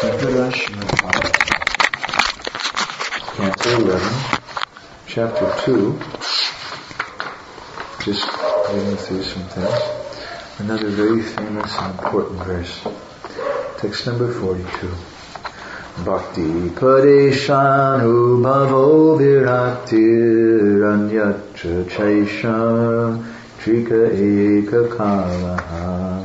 Sridhara Srimad Bhagavatam, Canto 11, Chapter 2, just reading through some things. Another very famous and important verse. Text number 42. Bhakti padeshanu bhavo viraktir anyatra chaisha trika eka kalaha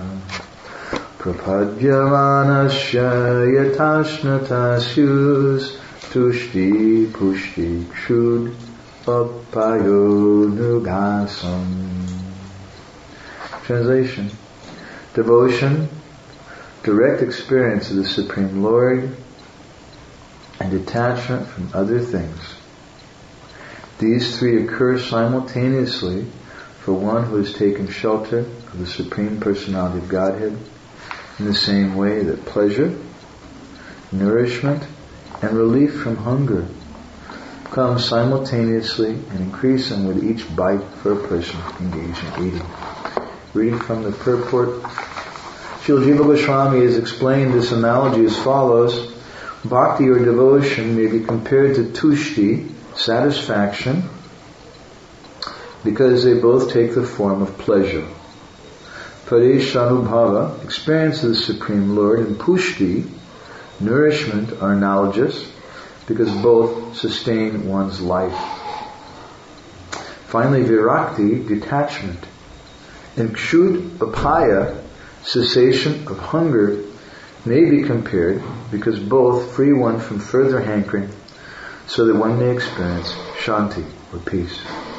prapadyamanasya yatashnatashyus tushti pushti kshud papayo nugasam. Translation. Devotion, direct experience of the Supreme Lord, and detachment from other things. These three occur simultaneously for one who has taken shelter of the Supreme Personality of Godhead, in the same way that pleasure, nourishment, and relief from hunger come simultaneously and increasing with each bite for a person engaged in eating. Reading from the purport, Srila Jiva Goswami has explained this analogy as follows. Bhakti or devotion may be compared to tushti, satisfaction, because they both take the form of pleasure. Padeshanubhava, experience of the Supreme Lord, and pushti, nourishment, are analogous because both sustain one's life. Finally, virakti, detachment, and kshud apaya, cessation of hunger, may be compared because both free one from further hankering so that one may experience shanti or peace.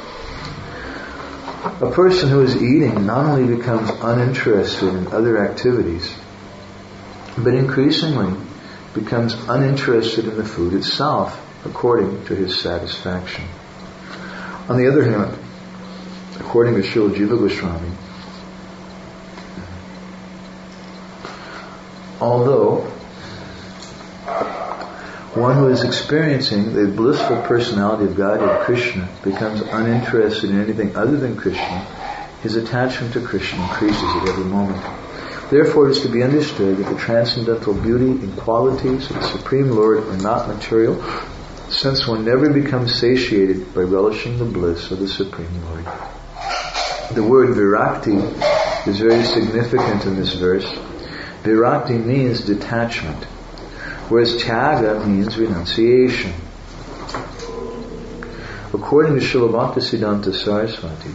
A person who is eating not only becomes uninterested in other activities, but increasingly becomes uninterested in the food itself according to his satisfaction. On the other hand, according to Srila Jiva Goswami, although one who is experiencing the blissful personality of Godhead, Krishna, becomes uninterested in anything other than Krishna, his attachment to Krishna increases at every moment. Therefore, it is to be understood that the transcendental beauty and qualities of the Supreme Lord are not material, since one never becomes satiated by relishing the bliss of the Supreme Lord. The word virakti is very significant in this verse. Virakti means detachment, whereas tyaga means renunciation. According to Srila Bhaktisiddhanta Saraswati,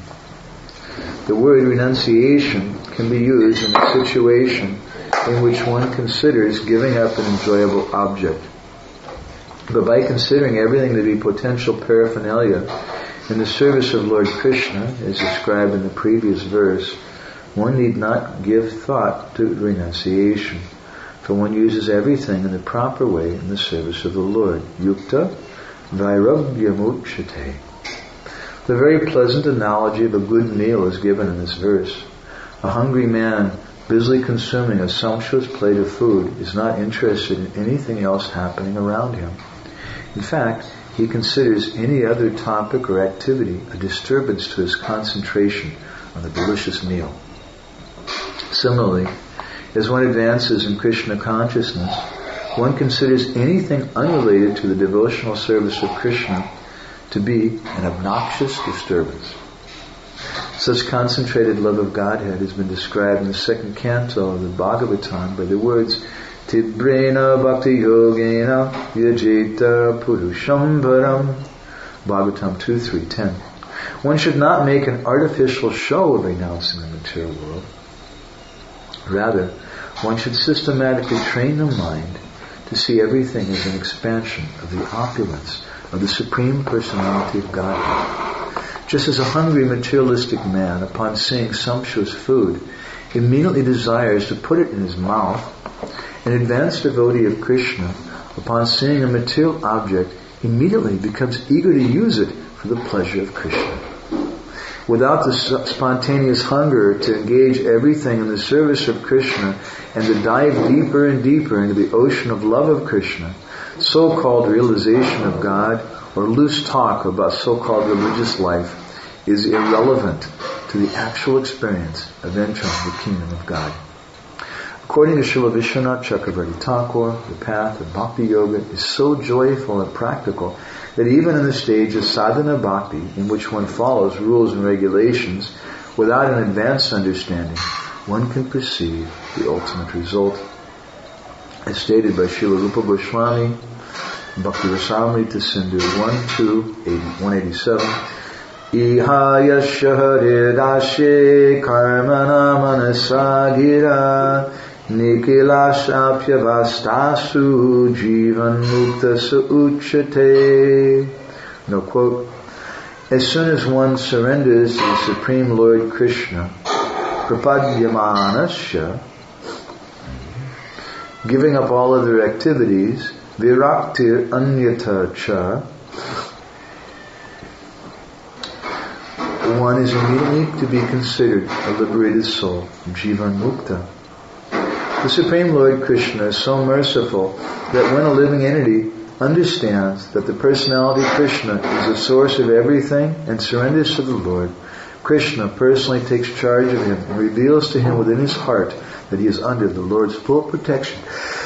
the word renunciation can be used in a situation in which one considers giving up an enjoyable object. But by considering everything to be potential paraphernalia in the service of Lord Krishna, as described in the previous verse, one need not give thought to renunciation, for one uses everything in the proper way in the service of the Lord. Yukta vairagyamukshate. The very pleasant analogy of a good meal is given in this verse. A hungry man busily consuming a sumptuous plate of food is not interested in anything else happening around him. In fact, he considers any other topic or activity a disturbance to his concentration on the delicious meal. Similarly, as one advances in Krishna consciousness, one considers anything unrelated to the devotional service of Krishna to be an obnoxious disturbance. Such concentrated love of Godhead has been described in the second canto of the Bhagavatam by the words Tibrena Bhakti Yogena Yajeta Purusham Varam. Bhagavatam 2.3.10. One should not make an artificial show of renouncing the material world. Rather, one should systematically train the mind to see everything as an expansion of the opulence of the Supreme Personality of Godhead. Just as a hungry materialistic man, upon seeing sumptuous food, immediately desires to put it in his mouth, an advanced devotee of Krishna, upon seeing a material object, immediately becomes eager to use it for the pleasure of Krishna. Without the spontaneous hunger to engage everything in the service of Krishna and to dive deeper and deeper into the ocean of love of Krishna, so-called realization of God or loose talk about so-called religious life is irrelevant to the actual experience of entering the kingdom of God. According to Srila Vishwanath Chakravarti Thakur, the path of Bhakti Yoga is so joyful and practical that even in the stage of sadhana bhakti, in which one follows rules and regulations without an advanced understanding, one can perceive the ultimate result. As stated by Srila Rupa Goswami, Bhakti Rasamrita Sindhu 187, Iha yasya haridashe karmana manasagira Nikilasapya vastasu jivan mukta sauchate. No quote. As soon as one surrenders to the Supreme Lord Krishna, prapadyamanasya, giving up all other activities, viraktir anyata cha, one is immediately to be considered a liberated soul, jivan mukta. The Supreme Lord Krishna is so merciful that when a living entity understands that the personality Krishna is the source of everything and surrenders to the Lord, Krishna personally takes charge of him and reveals to him within his heart that he is under the Lord's full protection.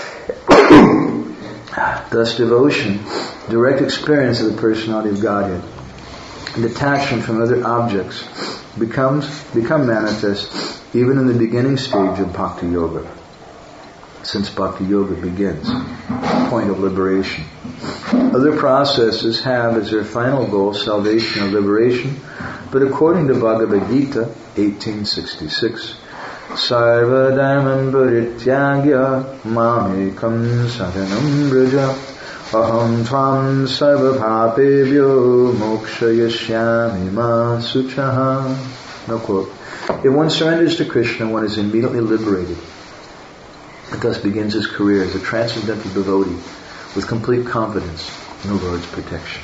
Thus devotion, direct experience of the personality of Godhead, and detachment from other objects become manifest even in the beginning stage of Bhakti Yoga. Since Bhakti Yoga begins, point of liberation. Other processes have as their final goal salvation or liberation, but according to Bhagavad Gita 1866, Sarva dharmam parityagya mamekam saranam braja aham tvam sarva bhapebhyo mokshayashyami ma suchaha. No quote. If one surrenders to Krishna, one is immediately liberated. It thus begins his career as a transcendental devotee with complete confidence in the Lord's protection.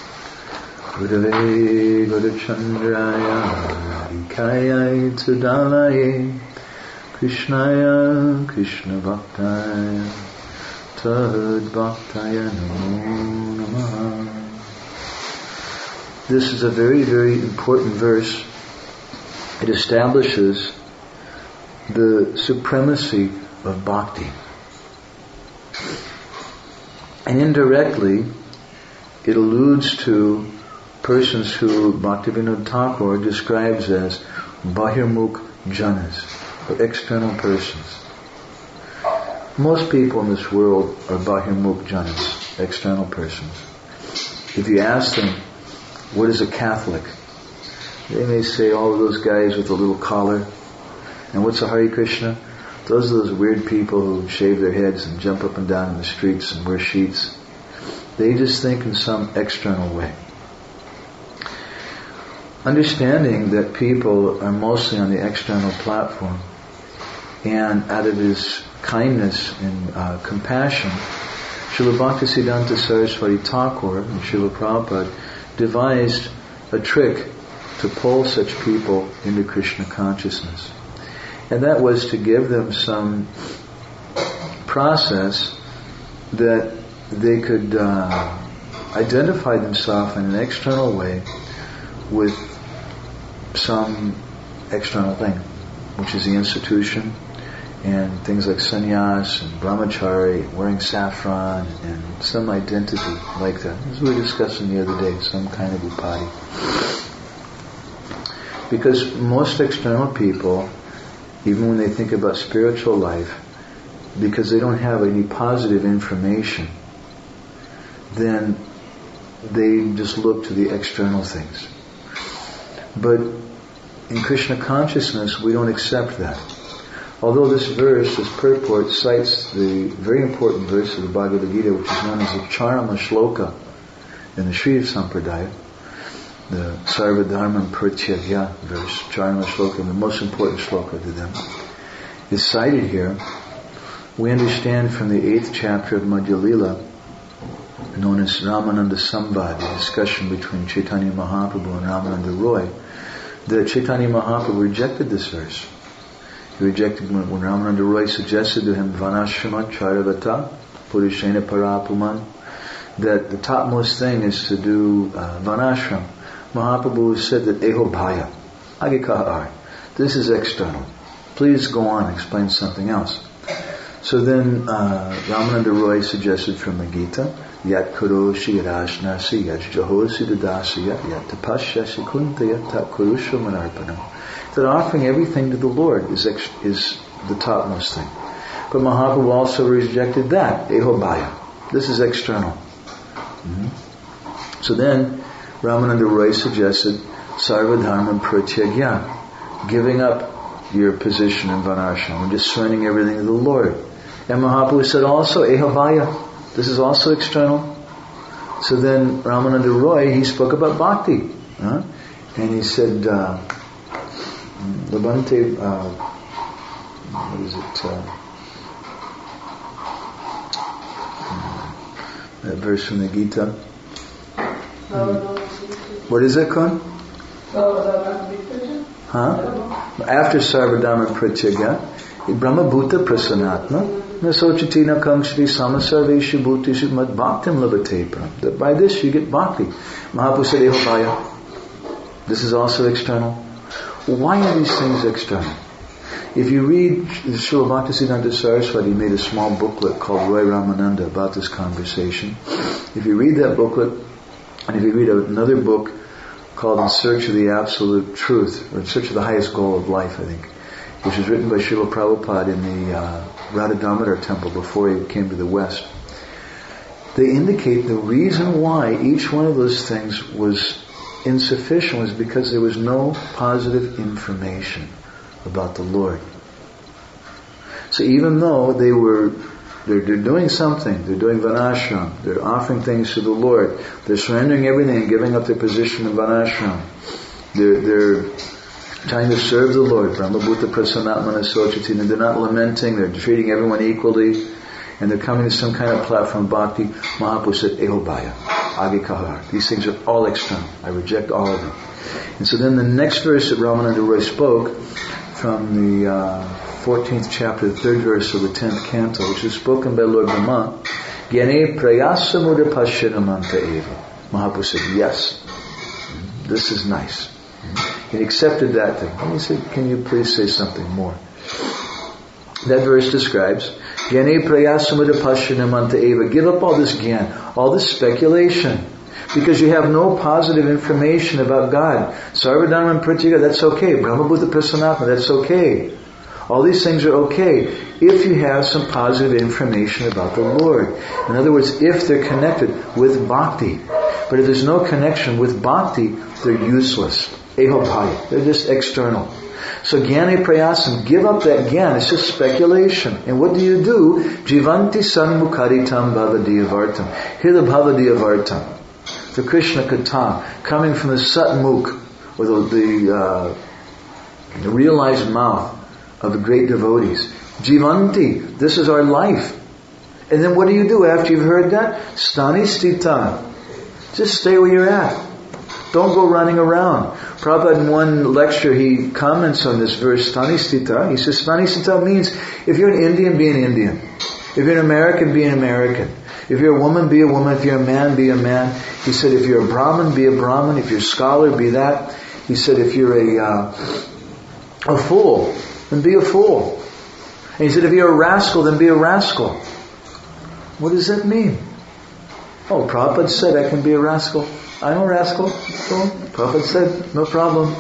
Gurave Gurachandraya Hikayai Tudalaye Krishnaya Krishna Bhaktaya Tad Bhaktaya Namo Namaha. This is a very, very important verse. It establishes the supremacy of bhakti. And indirectly, it alludes to persons who Bhaktivinoda Thakur describes as Bahirmukh Janas, or external persons. Most people in this world are Bahirmukh Janas, external persons. If you ask them, what is a Catholic? They may say all of those guys with a little collar. And what's a Hare Krishna? Those are those weird people who shave their heads and jump up and down in the streets and wear sheets. They just think in some external way. Understanding that people are mostly on the external platform, and out of his kindness and compassion, Srila Bhaktisiddhanta Saraswati Thakur and Srila Prabhupada devised a trick to pull such people into Krishna consciousness. And that was to give them some process that they could identify themselves in an external way with some external thing, which is the institution, and things like sannyas and brahmachari, wearing saffron, and some identity like that. As we were discussing the other day, some kind of upadhi. Because most external people, even when they think about spiritual life, because they don't have any positive information, then they just look to the external things. But in Krishna consciousness, we don't accept that. Although this verse, this purport, cites the very important verse of the Bhagavad Gita, which is known as the Charma Shloka in the Sri Sampradaya, the Sarva Dharmam Parityagya verse, Charma Shloka, the most important shloka to them, is cited here. We understand from the 8th chapter of Madhya Lila, known as Ramananda Samvad, the discussion between Chaitanya Mahaprabhu and Ramananda Roy, that Chaitanya Mahaprabhu rejected this verse. He rejected when Ramananda Roy suggested to him Vanashramat Charavata Purishena Parapuman, that the topmost thing is to do Vanashram. Mahaprabhu said that Eho Bhaya, Agikahar, this is external. Please go on, explain something else. So then Ramananda Roy suggested from the Gita, Yat Kuroshi Rajnasi Yat Jahosi Dadasya Yat Tapashyasi Kunta Yat Tat Kurusha Manarpanam. That offering everything to the Lord is the topmost thing. But Mahaprabhu also rejected that, Ehobhaya. This is external. So then Ramananda Roy suggested Sarvadharma Pratyagya, giving up your position in Varnashram and just surrendering everything to the Lord. And Mahaprabhu said also, Ehobhaya, this is also external. So then Ramananda Roy, he spoke about bhakti. And he said, Labante, what is it? That verse from the Gita. What is that, Kun? After Sarvadharma Pratyagya, Brahma Bhuta Prasanatma, Nasochatina Kamshri Samasarveshu Bhutishu Mad Bhaktim Labate Pram. That by this you get bhakti. Mahaprabhu said, Ehobhaya. This is also external. Why are these things external? If you read Srila Bhaktisiddhanta Saraswati, he made a small booklet called Roy Ramananda about this conversation. If you read that booklet, and if you read another book called In Search of the Absolute Truth, or In Search of the Highest Goal of Life, I think, which was written by Srila Prabhupada in the Radha Damodar temple before he came to the West, they indicate the reason why each one of those things was insufficient was because there was no positive information about the Lord. So even though they're doing something, they're doing Varnashram, they're offering things to the Lord, they're surrendering everything and giving up their position in Varnashram, they're trying to serve the Lord, Brahma Bhuta Prasanatmana Sochatina, they're not lamenting, they're treating everyone equally, and they're coming to some kind of platform bhakti. Mahaprabhu said, Ehobhaya, Agi Kahar. These things are all external. I reject all of them. And so then the next verse that Ramananda Roy spoke from the 14th chapter, the 3rd verse of the 10th canto, which is spoken by Lord Brahma, Gyane Prayasamuda Pasyanamanta Eva. Mahaprabhu said, yes, this is nice. He accepted that thing. And he said, can you please say something more? That verse describes, Gyane Prayasamuda Pasyanamanta Eva. Give up all this gyan, all this speculation, because you have no positive information about God. Sarvadharma Pratyagya, that's okay. Brahma Bhuta Prasanatma, that's okay. All these things are okay if you have some positive information about the Lord. In other words, if they're connected with bhakti. But if there's no connection with bhakti, they're useless. Ehobhaya. They're just external. So Gyane Prayasam, give up that gyan. It's just speculation. And what do? Jivanti Sanmukharitam Bhavadiyavartam. Hear the Bhavadiyavartam. The Krishna Katha, coming from the Satmukh, or the realized mouth of the great devotees. Jivanti, this is our life. And then what do after you've heard that? Stani stita. Just stay where you're at. Don't go running around. Prabhupada in one lecture, he comments on this verse, Stani stita. He says, Stani stita means, if you're an Indian, be an Indian. If you're an American, be an American. If you're a woman, be a woman. If you're a man, be a man. He said, if you're a Brahmin, be a Brahmin. If you're a scholar, be that. He said, if you're a fool, then be a fool. And he said, if you're a rascal, then be a rascal. What does that mean? Oh, Prabhupada said I can be a rascal. I'm a rascal. So Prabhupada said, no problem.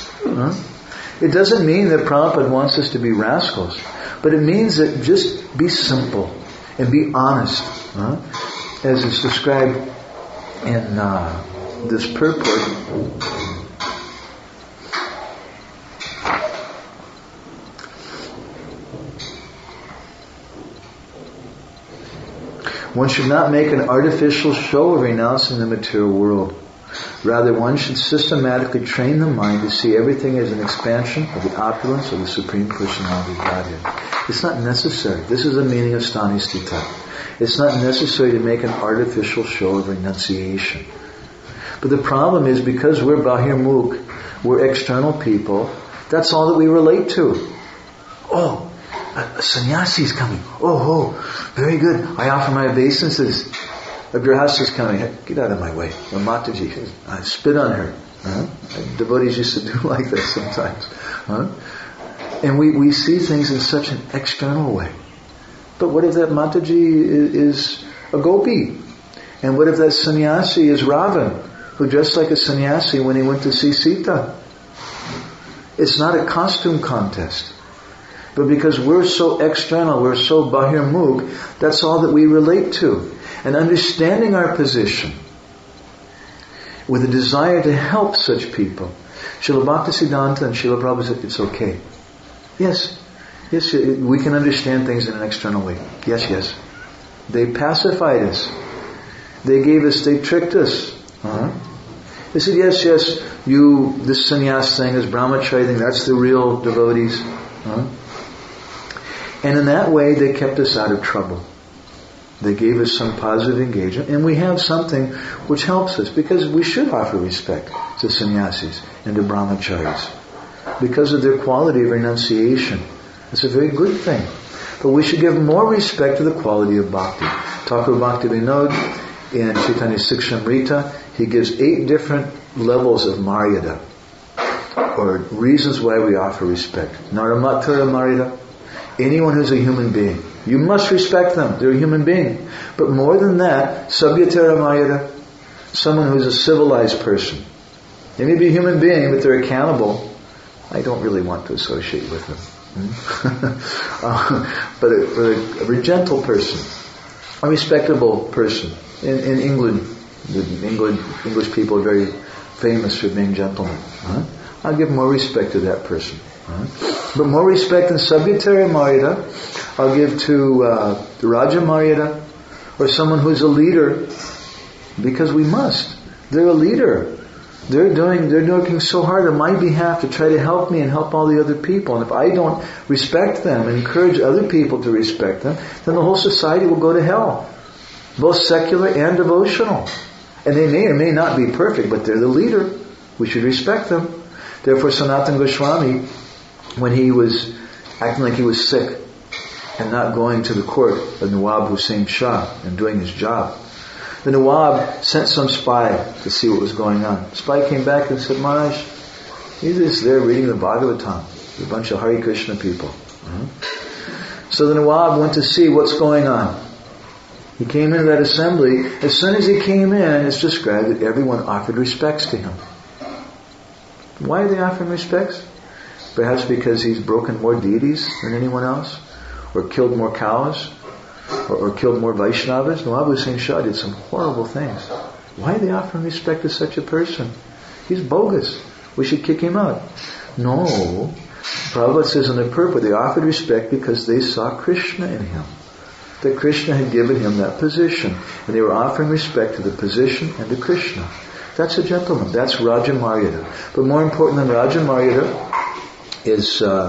It doesn't mean that Prabhupada wants us to be rascals. But it means that just be simple and be honest. As it's described in this purport. One should not make an artificial show of renouncing the material world. Rather, one should systematically train the mind to see everything as an expansion of the opulence of the Supreme Personality of Godhead. It's not necessary. This is the meaning of Stani Stita. It's not necessary to make an artificial show of renunciation. But the problem is, because we're Bahirmukh, we're external people, that's all that we relate to. Oh, a sannyasi is coming. Oh, very good. I offer my obeisances. A grihastha is coming. Hey, get out of my way. A Mataji, I spit on her. Devotees used to do like that sometimes. And we see things in such an external way. But what if that Mataji is a gopi? And what if that sannyasi is Ravan, who dressed like a sannyasi when he went to see Sita? It's not a costume contest. But because we're so external, we're so bahirmukh, that's all that we relate to. And understanding our position with a desire to help such people. Srila Bhaktisiddhanta and Srila Prabhupada said, it's okay. Yes, we can understand things in an external way. Yes. They pacified us. They tricked us. They said, yes, this sannyas thing, this brahmacharya thing, that's the real devotees. And in that way, they kept us out of trouble. They gave us some positive engagement, and we have something which helps us, because we should offer respect to sannyasis and to brahmacharis because of their quality of renunciation. It's a very good thing. But we should give more respect to the quality of bhakti. Thakur Bhaktivinoda in Chaitanya Sikshamrita, he gives 8 different levels of maryada, or reasons why we offer respect. Naramatara maryada, anyone who's a human being. You must respect them. They're a human being. But more than that, Sabhyatara maryada, someone who's a civilized person. They may be a human being, but they're a cannibal. I don't really want to associate with them. But a very gentle person, a respectable person. In England, English people are very famous for being gentlemen. I'll give more respect to that person. But more respect than Sabhyatara maryada, I'll give to Raja maryada, or someone who's a leader, because we must. They're a leader. They're working so hard on my behalf to try to help me and help all the other people. And if I don't respect them and encourage other people to respect them, then the whole society will go to hell. Both secular and devotional. And they may or may not be perfect, but they're the leader. We should respect them. Therefore, Sanatana Goswami, when he was acting like he was sick and not going to the court of Nawab Hussain Shah and doing his job, the Nawab sent some spy to see what was going on. The spy came back and said, Maharaj, he's just there reading the Bhagavatam. There's a bunch of Hare Krishna people. So the Nawab went to see what's going on. He came into that assembly. As soon as he came in, it's described that everyone offered respects to him. Why are they offering respects? Perhaps because he's broken more deities than anyone else, or killed more cows, or killed more Vaishnavas. Nawab Hussain Shah did some horrible things. Why are they offering respect to such a person? He's bogus. We should kick him out. No. Prabhupada says in the purport, they offered respect because they saw Krishna in him. That Krishna had given him that position. And they were offering respect to the position and to Krishna. That's a gentleman. That's Raja Maryada. But more important than Raja Maryada is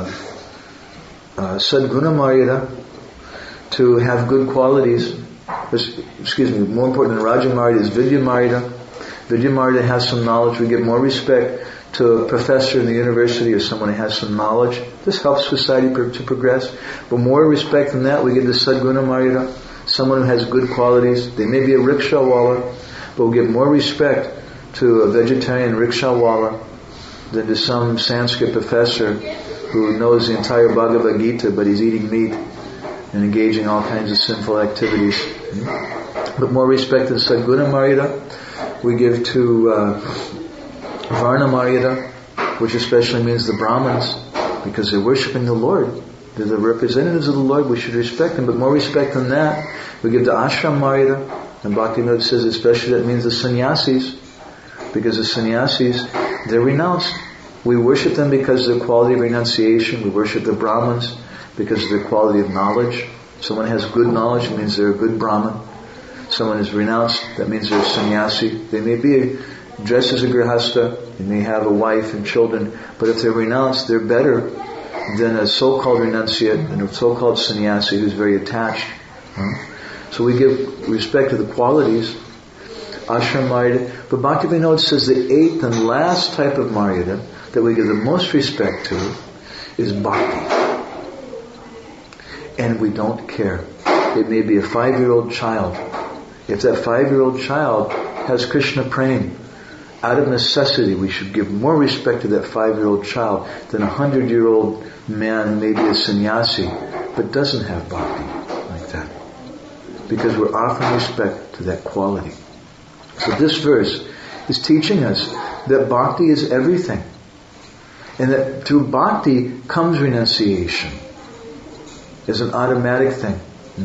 Sadguna Maryada, to have good qualities. More important than Raja Maryada is Vidya Maryada. Vidya Maryada has some knowledge. We give more respect to a professor in the university or someone who has some knowledge. This helps society to progress. But more respect than that, we give to Sadguna Maryada, someone who has good qualities. They may be a rickshawala, but we give more respect to a vegetarian rickshawala than to some Sanskrit professor who knows the entire Bhagavad Gita, but he's eating meat and engaging in all kinds of sinful activities. But more respect than Sadguna Maryada, we give to Varna Maryada, which especially means the Brahmins, because they're worshipping the Lord. They're the representatives of the Lord. We should respect them. But more respect than that, we give to Ashram Maryada. And Bhaktivinoda says especially that means the sannyasis, because the sannyasis, they're renounced. We worship them because of their quality of renunciation. We worship the Brahmins because of their quality of knowledge. Someone has good knowledge, it means they're a good Brahmin. Someone is renounced, that means they're a sannyasi. They may be dressed as a grihasta, they may have a wife and children, but if they're renounced, they're better than a so-called renunciate and a so-called sannyasi who's very attached. So we give respect to the qualities. Ashram Maryada. But Bhaktivinoda says the 8th and last type of Maryada that we give the most respect to is bhakti. And we don't care. It may be a 5-year-old child. If that 5-year-old child has Krishna praying, out of necessity we should give more respect to that 5-year-old child than a 100-year-old man who may be a sannyasi but doesn't have bhakti. because we're offering respect to that quality. So this verse is teaching us that bhakti is everything. And that through bhakti comes renunciation. It's an automatic thing.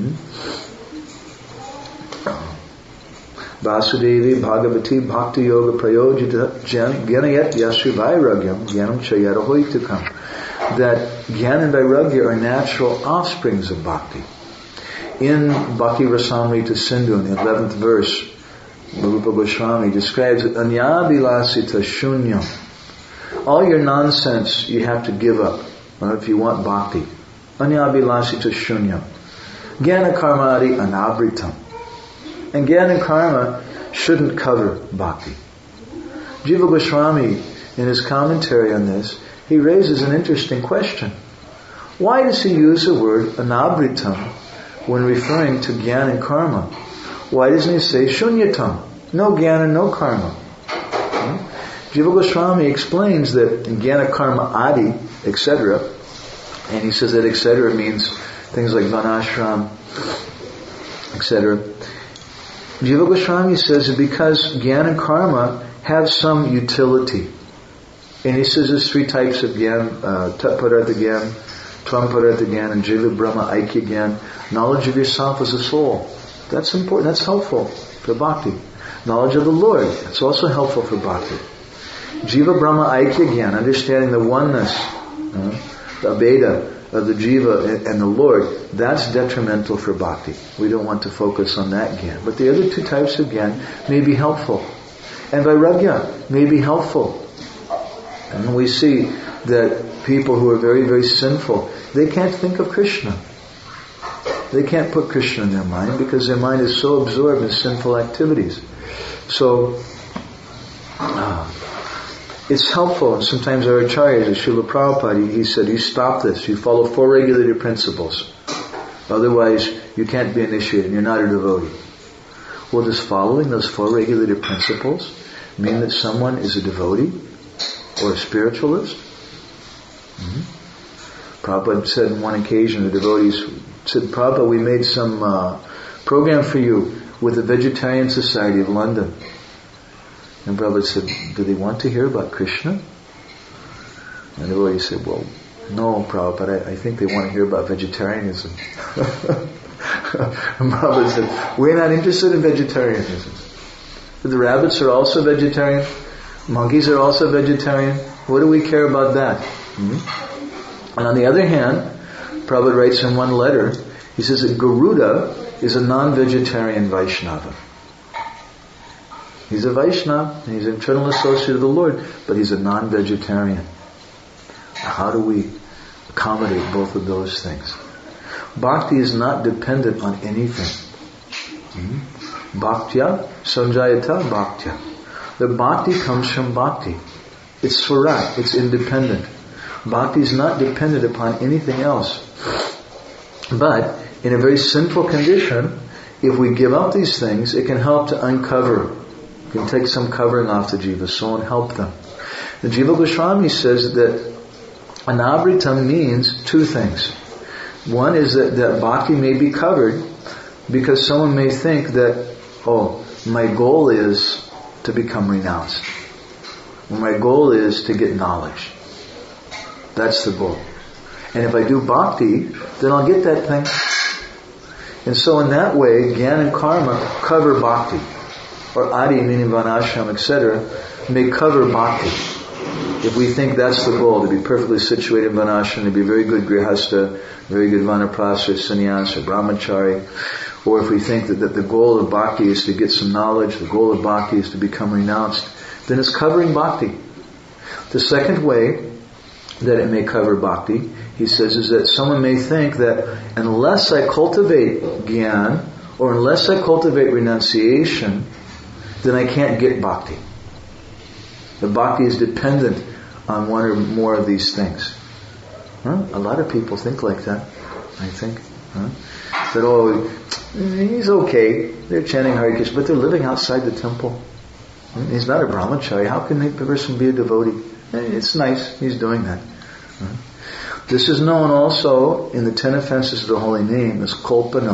Vasudevi Bhagavati Bhakti Yoga Prayojita Gyanayat Yasri Vairagyam Gyanam Chayata Hoitukam. That Gyan and Vairagya are natural offsprings of bhakti. In Bhakti Rasamrita Sindhu, in the 11th verse, Rupa Goswami describes it, Anyabilasita Shunyam. All your nonsense you have to give up if you want bhakti. Anyabilasita Shunyam. Jnana Karmadi Anabritam. And Jnana and Karma shouldn't cover bhakti. Jiva Goswami, in his commentary on this, he raises an interesting question. Why does he use the word anabritam when referring to Jnana and Karma? Why doesn't he say shunyatam? No Jnana, no Karma. Jiva Goswami explains that in Jnana, Karma, Adi, etc., and he says that etc. means things like Vanashram, etc. Jiva Goswami says that because Jnana and Karma have some utility. And he says there's 3 types of Gyan, Tat Padartha Gyan, Tvam Padartha Gyan, and Jiva Brahma Aikya Gyan. Knowledge of yourself as a soul. That's important, that's helpful for bhakti. Knowledge of the Lord, that's also helpful for bhakti. Jiva Brahma Aikya Gyan, understanding the oneness, the Abheda of the Jiva and the Lord, that's detrimental for bhakti. We don't want to focus on that Gyan. But the other 2 types of Gyan may be helpful. And Vairagya may be helpful. And we see that people who are very, very sinful, they can't think of Krishna. They can't put Krishna in their mind because their mind is so absorbed in sinful activities. So, it's helpful. And sometimes our acharyas, Srila Prabhupada, he said, you stop this. You follow 4 regulated principles. Otherwise, you can't be initiated. You're not a devotee. Well, does following those 4 regulated principles mean that someone is a devotee? Or a spiritualist? Prabhupada said on one occasion, the devotees said, Prabhupada, we made some program for you with the Vegetarian Society of London. And Prabhupada said, do they want to hear about Krishna? And the devotee said, well, no, Prabhupada, I think they want to hear about vegetarianism. And Prabhupada said, we're not interested in vegetarianism. The rabbits are also vegetarian. Monkeys are also vegetarian. What do we care about that? And on the other hand, Prabhupada writes in one letter, he says that Garuda is a non-vegetarian Vaishnava. He's a Vaishnava, and he's an eternal associate of the Lord, but he's a non-vegetarian. How do we accommodate both of those things? Bhakti is not dependent on anything. Bhaktya sanjayata bhaktya. The bhakti comes from bhakti. It's swarat, it's independent. Bhakti is not dependent upon anything else. But in a very sinful condition, if we give up these things, it can help to uncover. It can take some covering off the jiva soul and help them. The Jiva Goswami says that anabritam means 2 things. One is that bhakti may be covered because someone may think that, my goal is to become renounced. My goal is to get knowledge. That's the goal. And if I do bhakti, then I'll get that thing. And so in that way, Jnana and Karma cover bhakti. Or Adi, meaning Vanashram, etc., may cover bhakti. If we think that's the goal, to be perfectly situated in Vanashram, to be a very good grihasta, very good vanaprastha, sannyas, or brahmachari, or if we think that the goal of bhakti is to get some knowledge, the goal of bhakti is to become renounced, then it's covering bhakti. The second way that it may cover bhakti, he says, is that someone may think that unless I cultivate jnana, or unless I cultivate renunciation, then I can't get bhakti. The bhakti is dependent on one or more of these things. A lot of people think like that, I think. That, he's okay, they're chanting Hare Krishna, but they're living outside the temple. He's not a brahmachari. How can a person be a devotee? It's nice, he's doing that. This is known also in the 10 offenses of the holy name as kolpanam,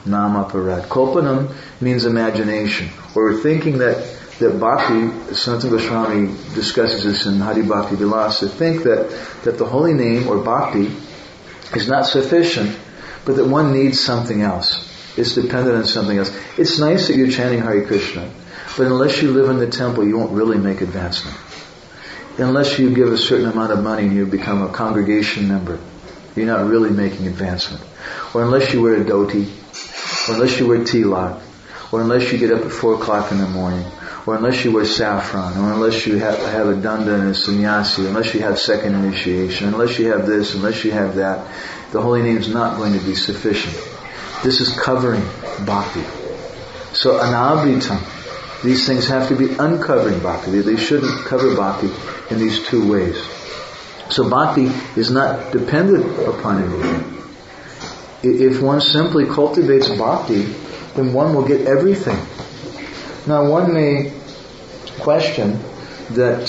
Namaparad. Kalpanam means imagination. Or thinking that bhakti, Sanatana Goswami discusses this in Hari Bhakti Vilasa, think that the holy name or bhakti is not sufficient, but that one needs something else. It's dependent on something else. It's nice that you're chanting Hare Krishna, but unless you live in the temple, you won't really make advancement. Unless you give a certain amount of money and you become a congregation member, you're not really making advancement. Or unless you wear a dhoti, or unless you wear tilak, or unless you get up at 4 o'clock in the morning, or unless you wear saffron, or unless you have a danda and a sannyasi, unless you have second initiation, unless you have this, unless you have that, the holy name is not going to be sufficient. This is covering bhakti. So anavritam, these things have to be uncovering bhakti. They shouldn't cover bhakti in these two ways. So bhakti is not dependent upon anything. If one simply cultivates bhakti, then one will get everything. Now one may question that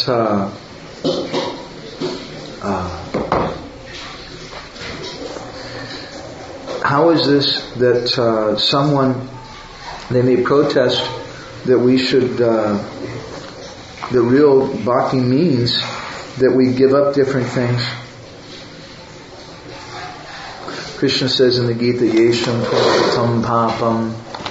how is this that someone, they may protest that we should, the real bhakti means that we give up different things. Krishna says in the Gita, Yesham pratam papam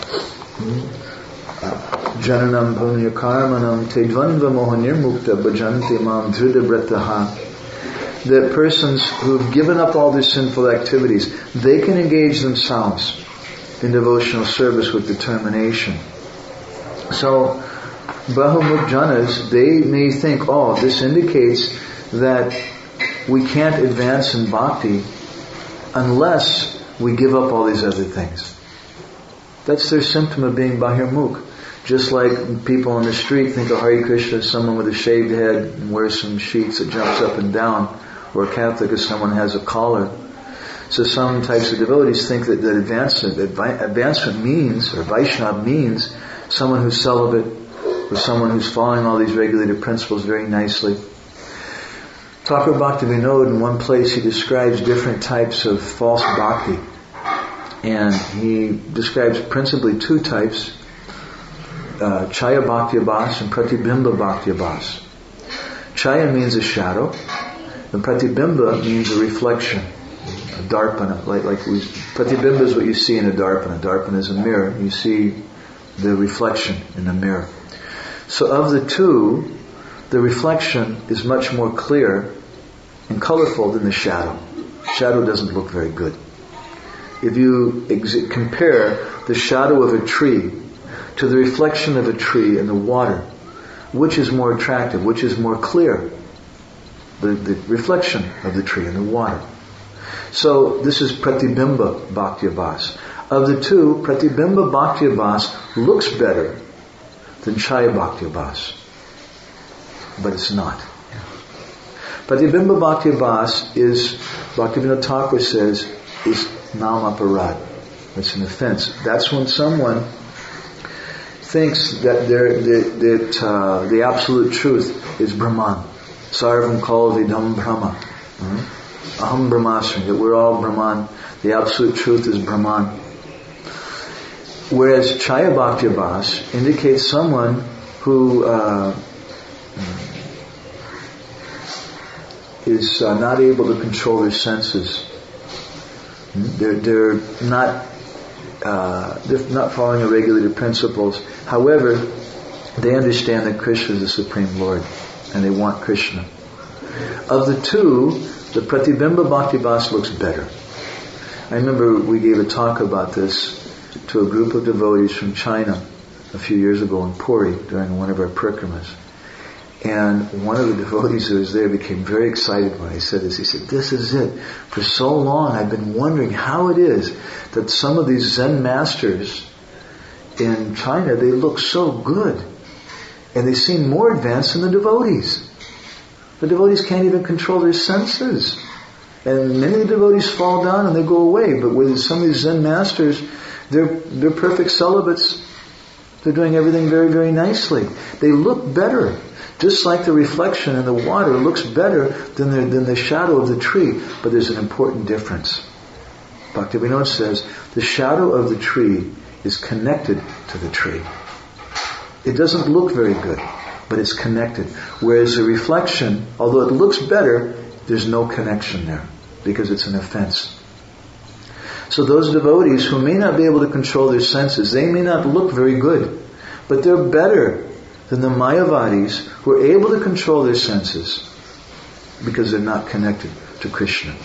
jananam punya karmanam tedvanva mohanirmukta bhajante mam dhridabrataha. That persons who've given up all their sinful activities, they can engage themselves in devotional service with determination. So, Brahmamukh Janas, they may think, this indicates that we can't advance in bhakti unless we give up all these other things. That's their symptom of being Bahirmukh. Just like people on the street think of Hare Krishna as someone with a shaved head and wears some sheets that jumps up and down, or a Catholic as someone has a collar. So some types of devotees think that advancement means, or Vaishnava means, someone who's celibate, or someone who's following all these regulated principles very nicely. Thakur Bhaktivinoda, in one place, he describes different types of false bhakti. And he describes principally two types, Chaya Bhakti Abhas and Pratibimba Bhakti Abhas. Chaya means a shadow, and Pratibimba means a reflection, a darpana. Pratibimba is what you see in a darpana. Darpana is a mirror. You see the reflection in the mirror. So of the two, the reflection is much more clear and colorful than the shadow. Shadow doesn't look very good. If you compare the shadow of a tree to the reflection of a tree in the water, which is more attractive, which is more clear? The reflection of the tree in the water. So this is Pratibimba Bhakti Abhas. Of the two, Pratibimba Bhakti Abhas looks better than Chaya Bhakti Abhas. But it's not. Pratibimba Bhakti Abhas is, Bhaktivinoda Thakur says, is namaparad. It's an offense. That's when someone thinks that the absolute truth is Brahman. Sarvam Kalavidam Brahma. Aham Brahmasmi. That we're all Brahman. The absolute truth is Brahman. Whereas Chaya Bhakti Abhas indicates someone who is not able to control their senses. They're not following the regulated principles. However, they understand that Krishna is the Supreme Lord, and they want Krishna. Of the two, the Pratibimba Bhakti Abhas looks better. I remember we gave a talk about this to a group of devotees from China a few years ago in Puri during one of our parikramas. And one of the devotees who was there became very excited when I said this. He said, "This is it. For so long I've been wondering how it is that some of these Zen masters in China, they look so good. And they seem more advanced than the devotees. The devotees can't even control their senses. And many of the devotees fall down and they go away. But with some of these Zen masters, they're perfect celibates. They're doing everything very, very nicely. They look better. Just like the reflection in the water looks better than the shadow of the tree. But there's an important difference. Bhaktivinoda says, the shadow of the tree is connected to the tree. It doesn't look very good, but it's connected. Whereas the reflection, although it looks better, there's no connection there because it's an offense. So those devotees who may not be able to control their senses, they may not look very good, but they're better than the Mayavadis who are able to control their senses because they're not connected to Krishna.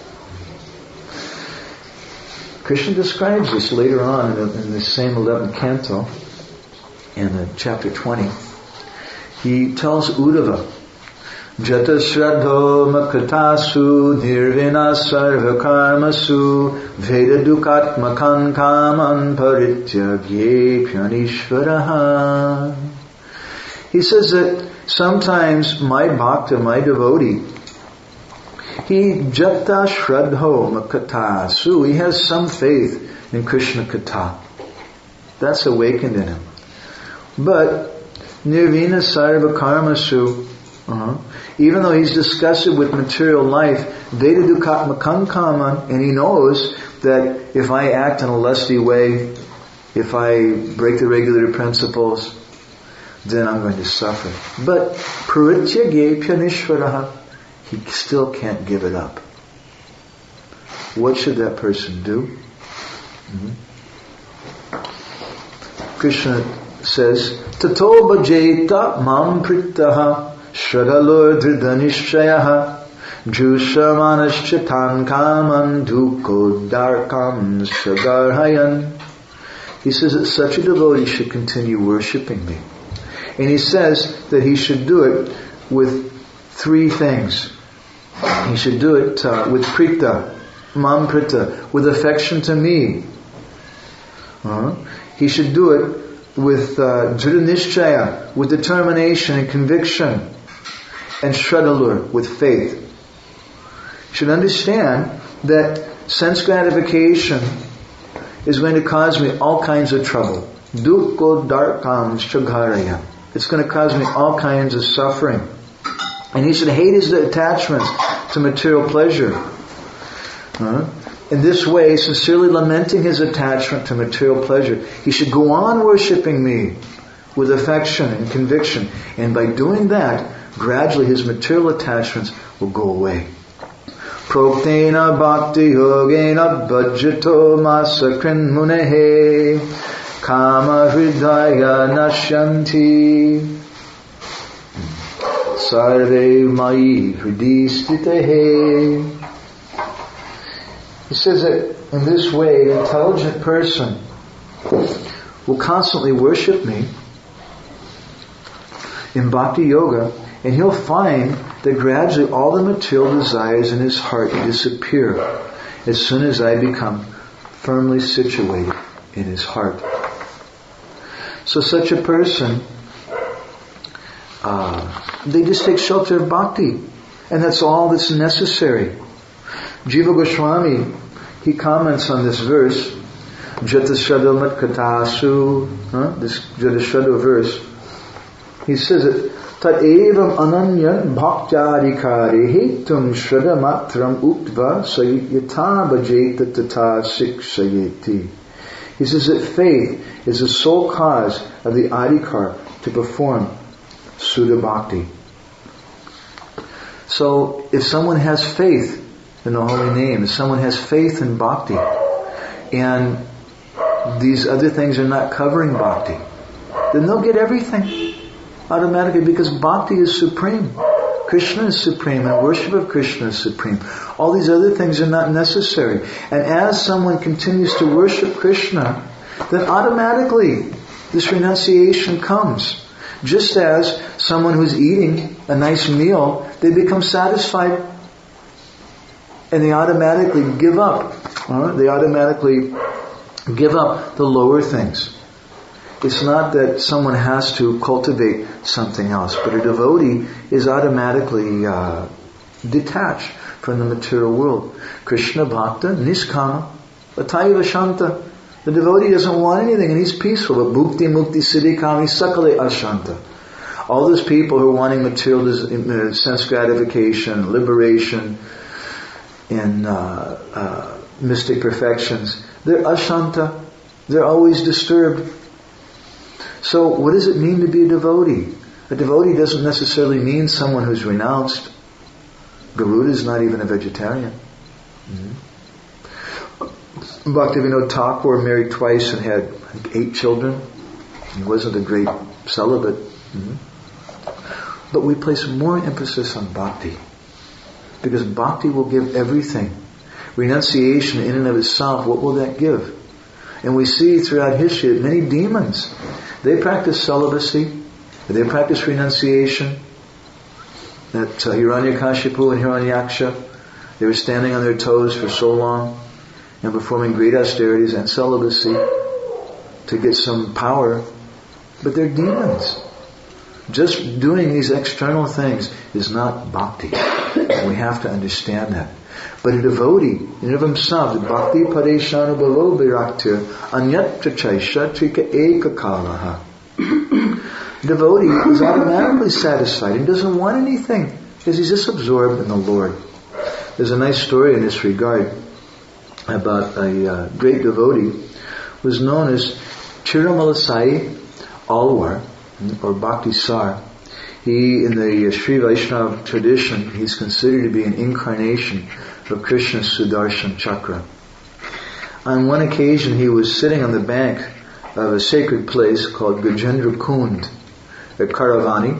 Krishna describes this later on in the same 11th canto, in chapter 20. He tells Uddhava, Jata Shraddho Makatasu Nirvina Sarva Karmasu Veda Dukatmakan Kaman Parityagye Pyanishvaraha. He says that sometimes my bhakta, my devotee, he Jata Shraddho Makatasu, he has some faith in Krishna Katha. That's awakened in him. But Nirvina Sarva Karmasu, even though he's disgusted with material life, Veda Dukatmakan Kaman, and he knows that if I act in a lusty way, if I break the regulator principles, then I'm going to suffer. But Parityagye Pyanishvaraha, he still can't give it up. What should that person do? Krishna says, Tato bhajeta mam prittaha Shradalur Dridhanishchayaha Jushamanaschatan Kaman Dukodarkam Sagarhayan. He says that such a devotee should continue worshipping me. And he says that he should do it with three things. He should do it with prita, mam prita, with affection to me. He should do it with Dridhanishchaya, with determination and conviction. And Shradalur, with faith. You should understand that sense gratification is going to cause me all kinds of trouble. Dukko darkam shagharaya. It's going to cause me all kinds of suffering. And he should hate his attachments to material pleasure. In this way, sincerely lamenting his attachment to material pleasure, he should go on worshipping me with affection and conviction. And by doing that, gradually his material attachments will go away. Proktena bhakti yogena bhajito masakrin munehe kama hridaya nashyanti sarve mai hridistitehe. He says that in this way, an intelligent person will constantly worship me in bhakti yoga, and he'll find that gradually all the material desires in his heart disappear as soon as I become firmly situated in his heart. So such a person, they just take shelter of bhakti, and that's all that's necessary. Jiva Goswami, he comments on this verse, Jatashrada Matkatasu, this Jatashrada verse. He says it, Tat evam ananyan bhaktya tum shraddha matram uktva sayita bhajeta tata sikshayeti. He says that faith is the sole cause of the adhikar to perform Sudha Bhakti. So if someone has faith in the holy name, if someone has faith in Bhakti, and these other things are not covering Bhakti, then they'll get everything automatically, because Bhakti is supreme. Krishna is supreme, and worship of Krishna is supreme. All these other things are not necessary. And as someone continues to worship Krishna, then automatically this renunciation comes. Just as someone who's eating a nice meal, they become satisfied and they automatically give up. They automatically give up the lower things. It's not that someone has to cultivate something else, but a devotee is automatically detached from the material world. Krishna Bhakta Niskama Ataiva Shanta. The devotee doesn't want anything and he's peaceful. But Bhukti Mukti Siddhi Kami Sakale Ashanta. All those people who are wanting material sense gratification, liberation, and mystic perfections, they're ashanta. They're always disturbed. So what does it mean to be a devotee? A devotee doesn't necessarily mean someone who's renounced. Garuda is not even a vegetarian. Bhaktivinoda Thakur married twice and had 8 children. He wasn't a great celibate. But we place more emphasis on bhakti, because bhakti will give everything. Renunciation in and of itself, what will that give? And we see throughout history that many demons, they practice celibacy, they practice renunciation. That Hiranyakashipu and Hiranyaksha, they were standing on their toes for so long and performing great austerities and celibacy to get some power, but they're demons. Just doing these external things is not bhakti. We have to understand that. But a devotee, in and of himself, the bhakti pareshanu bhavo viraktir anyatra chaisha trika ekakalaha. Devotee is automatically satisfied and doesn't want anything because he's just absorbed in the Lord. There's a nice story in this regard about a great devotee who was known as Tirumala Alwar, or Bhakti Sar. He, in the Sri Vaishnava tradition, he's considered to be an incarnation of Krishna's Sudarshan Chakra. On one occasion, he was sitting on the bank of a sacred place called Gajendra Kund at Karavani.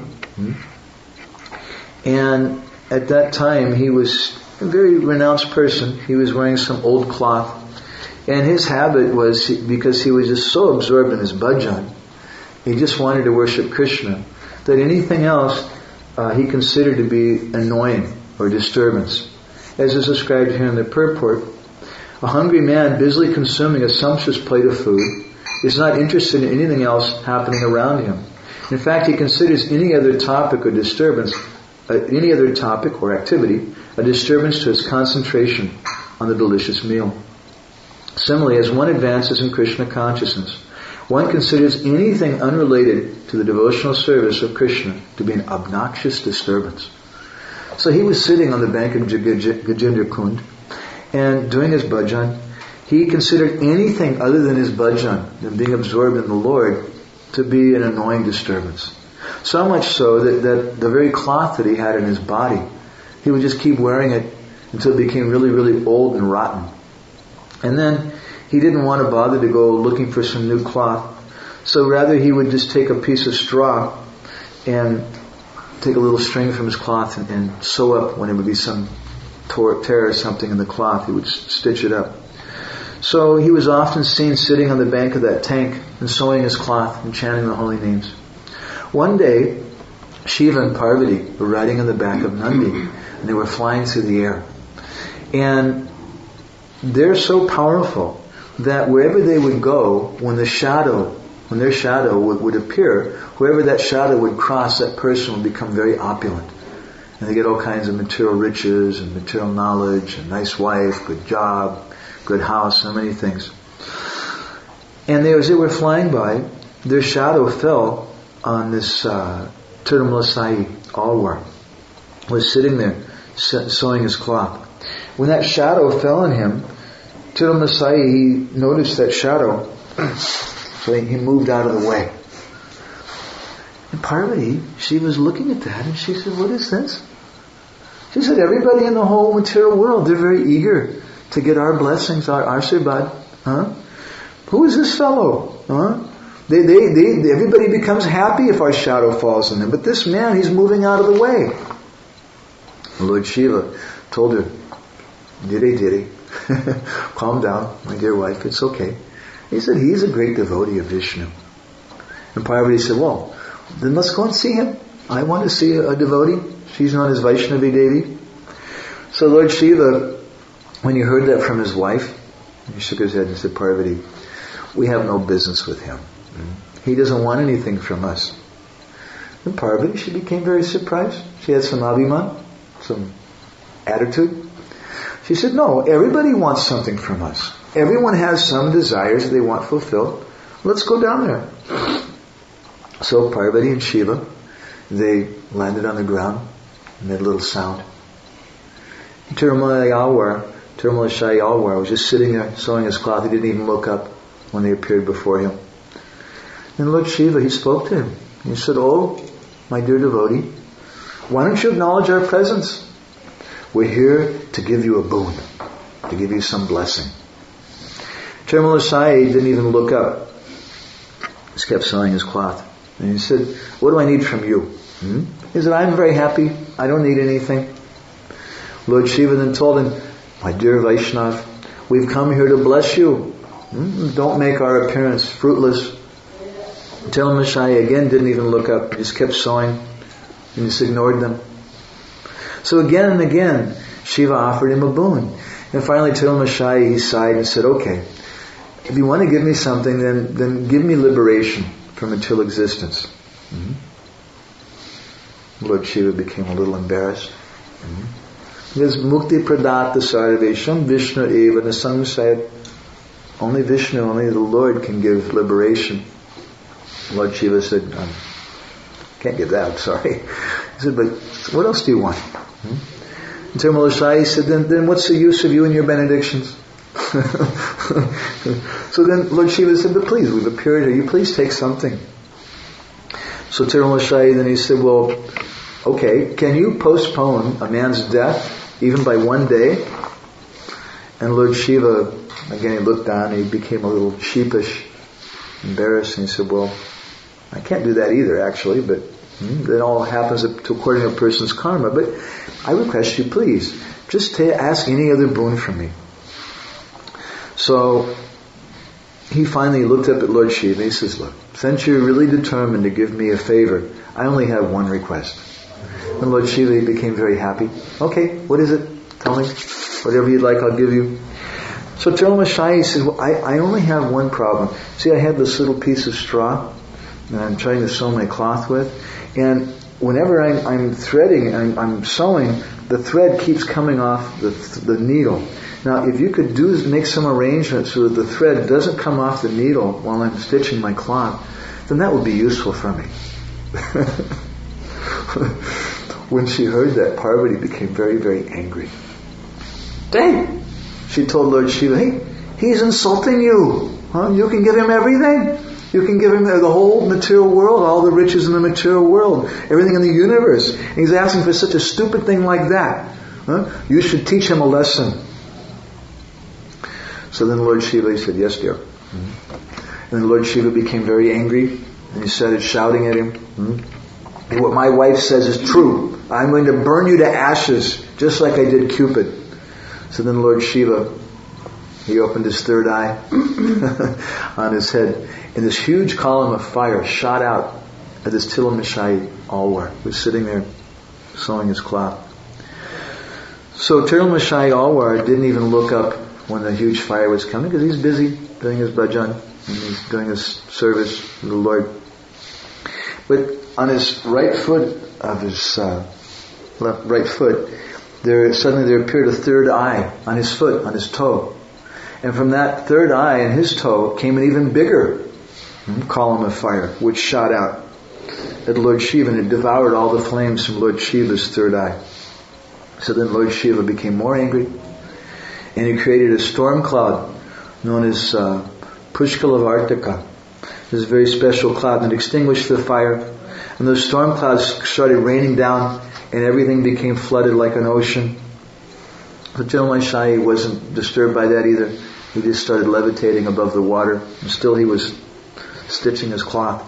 And at that time, he was a very renounced person. He was wearing some old cloth. And his habit was, because he was just so absorbed in his bhajan, he just wanted to worship Krishna, that anything else he considered to be annoying or disturbance. As is described here in the purport, a hungry man busily consuming a sumptuous plate of food is not interested in anything else happening around him. In fact, he considers any other topic or disturbance, any other topic or activity, a disturbance to his concentration on the delicious meal. Similarly, as one advances in Krishna consciousness, one considers anything unrelated to the devotional service of Krishna to be an obnoxious disturbance. So he was sitting on the bank of Gajendra Kund and doing his bhajan. He considered anything other than his bhajan and being absorbed in the Lord to be an annoying disturbance. So much so that the very cloth that he had in his body, he would just keep wearing it until it became really, really old and rotten. And then he didn't want to bother to go looking for some new cloth. So rather he would just take a piece of straw and take a little string from his cloth and sew up when it would be some tear or something in the cloth. He would stitch it up. So he was often seen sitting on the bank of that tank and sewing his cloth and chanting the holy names. One day, Shiva and Parvati were riding on the back of Nandi and they were flying through the air. And they're so powerful that wherever they would go, when their shadow would appear, whoever that shadow would cross, that person would become very opulent. And they get all kinds of material riches and material knowledge, a nice wife, good job, good house, so many things. And as they were flying by, their shadow fell on this Tirumala Alwar, was sitting there sewing his cloth. When that shadow fell on him, Tirumala he noticed that shadow, so he moved out of the way. And Parvati, she was looking at that and she said, "What is this?" She said, "Everybody in the whole material world, they're very eager to get our blessings, our Ashirbad. Who is this fellow? Everybody becomes happy if our shadow falls on them. But this man, he's moving out of the way." Lord Shiva told her, "Dire, calm down, my dear wife, it's okay." He said, "He's a great devotee of Vishnu." And Parvati said, "Well, then let's go and see him. I want to see a devotee." She's known as Vaishnavi Devi. So Lord Shiva, when he heard that from his wife, he shook his head and said, "Parvati, we have no business with him. He doesn't want anything from us." And Parvati, she became very surprised. She had some abhiman, some attitude. She said, "No, everybody wants something from us. Everyone has some desires they want fulfilled. Let's go down there." So Parvati and Shiva, they landed on the ground and made a little sound. Tirumala Alwar Tirumala Shahi Alwar was just sitting there sewing his cloth. He didn't even look up when they appeared before him. And Lord Shiva, he spoke to him. He said, "Oh, my dear devotee, why don't you acknowledge our presence? We're here to give you a boon, to give you some blessing." Tirumala Shahi didn't even look up. He just kept sewing his cloth. And he said, "What do I need from you?" He said, "I'm very happy. I don't need anything." Lord Shiva then told him, "My dear Vaishnav, we've come here to bless you. Don't make our appearance fruitless." Tirumala Shahi again didn't even look up. He just kept sewing and just ignored them. So again and again, Shiva offered him a boon. And finally Tirumala Shahi, he sighed and said, "Okay, if you want to give me something, then give me liberation from material existence." Lord Shiva became a little embarrassed. Because Mukti Pradata Sarvesham Vishnu Eva Nasamsayat. Only Vishnu, only the Lord can give liberation. Lord Shiva said, "Can't give that, I'm sorry." He said, "But what else do you want?" And Tirumala Shahi said, then what's the use of you and your benedictions? So then Lord Shiva said, "But please, we've appeared here. You please take something." So Tirumala Shahi then he said, "Well, okay, can you postpone a man's death even by one day?" And Lord Shiva, again, he looked down and he became a little sheepish, embarrassed, and he said, "Well, I can't do that either, actually, but it all happens according to a person's karma. But I request you, please, just ask any other boon from me." So he finally looked up at Lord Shiva and he says, "Look, since you're really determined to give me a favor, I only have one request." And Lord Shiva, he became very happy. "Okay, what is it? Tell me. Whatever you'd like, I'll give you." So Tirumala Shahi says, "Well, I only have one problem. See, I have this little piece of straw and I'm trying to sew my cloth with, and whenever I'm threading, I'm sewing, the thread keeps coming off the needle. Now, if you could make some arrangement so that the thread doesn't come off the needle while I'm stitching my cloth, then that would be useful for me." When she heard that, Parvati became very, very angry. "Dang!" She told Lord Shiva, "Hey, he's insulting you. You can give him everything. You can give him the whole material world, all the riches in the material world, everything in the universe. And he's asking for such a stupid thing like that. You should teach him a lesson." So then Lord Shiva, he said, "Yes, dear." And then Lord Shiva became very angry and he started shouting at him. "What my wife says is true. I'm going to burn you to ashes, just like I did Cupid." So then Lord Shiva, he opened his third eye on his head, and this huge column of fire shot out at this Tirumala Shahi Alwar, who was sitting there sewing his cloth. So Tirumala Shahi Alwar didn't even look up when the huge fire was coming, because he's busy doing his bhajan and he's doing his service to the Lord. But on his right foot of his right foot, there appeared a third eye on his foot, on his toe. And from that third eye in his toe came an even bigger column of fire, which shot out at Lord Shiva, and it devoured all the flames from Lord Shiva's third eye. So then Lord Shiva became more angry, and he created a storm cloud known as Pushkalavartika. This very special cloud that extinguished the fire. And those storm clouds started raining down, and everything became flooded like an ocean. But Tirumala Shahi wasn't disturbed by that either. He just started levitating above the water, and still he was stitching his cloth.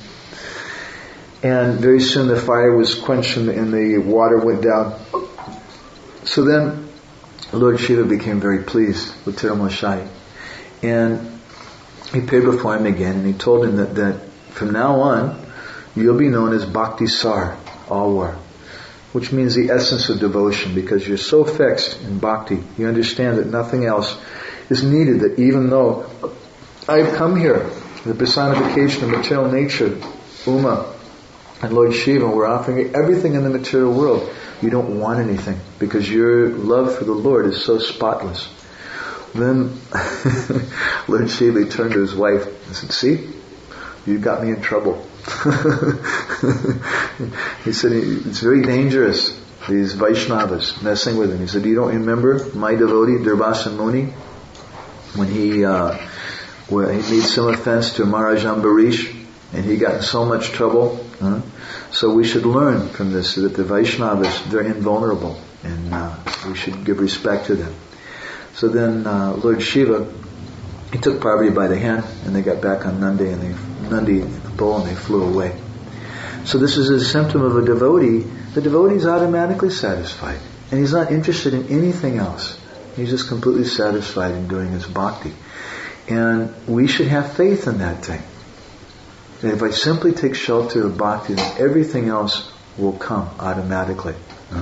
And very soon the fire was quenched and the water went down. So then Lord Shiva became very pleased with Tirumala Shahi. And he appeared before him again, and he told him that from now on, you'll be known as Bhakti Sar Alwar, which means the essence of devotion, because you're so fixed in bhakti, you understand that nothing else is needed, that even though I've come here, the personification of material nature, Uma and Lord Shiva, we're offering everything in the material world, you don't want anything, because your love for the Lord is so spotless. Then Lord Shiva turned to his wife and said, "See, you got me in trouble." He said, "It's very dangerous these Vaishnavas, messing with him. He said, "You don't remember my devotee, Durvasa Muni, when he made some offense to Maharaj Ambarish, and he got in so much trouble?" So we should learn from this that the Vaishnavas, they're invulnerable, and we should give respect to them. So then Lord Shiva, he took Parvati by the hand, and they got back on Nandi, the bull, and they flew away. So this is a symptom of a devotee. The devotee is automatically satisfied, and he's not interested in anything else. He's just completely satisfied in doing his bhakti. And we should have faith in that thing. And if I simply take shelter of bhakti, then everything else will come automatically.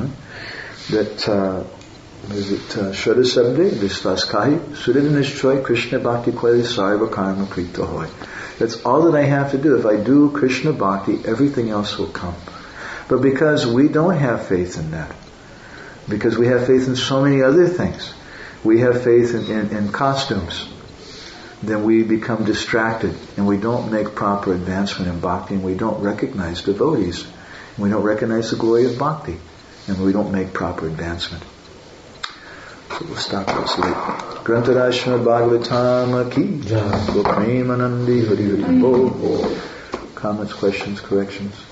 Shraddha Sabde, Vishvaskahi, Suridhanishchoy, Krishna Bhakti Kweli Sarva Karma Krita Hoy. That's all that I have to do. If I do Krishna Bhakti, everything else will come. But because we don't have faith in that, because we have faith in so many other things, we have faith in costumes, then we become distracted and we don't make proper advancement in bhakti, and we don't recognize devotees. We don't recognize the glory of bhakti, and we don't make proper advancement. So we'll stop this late. Grantaraj Srimad Bhagavatam ki jai. Gopremanandi Hari Hari Bol. Comments, questions, corrections?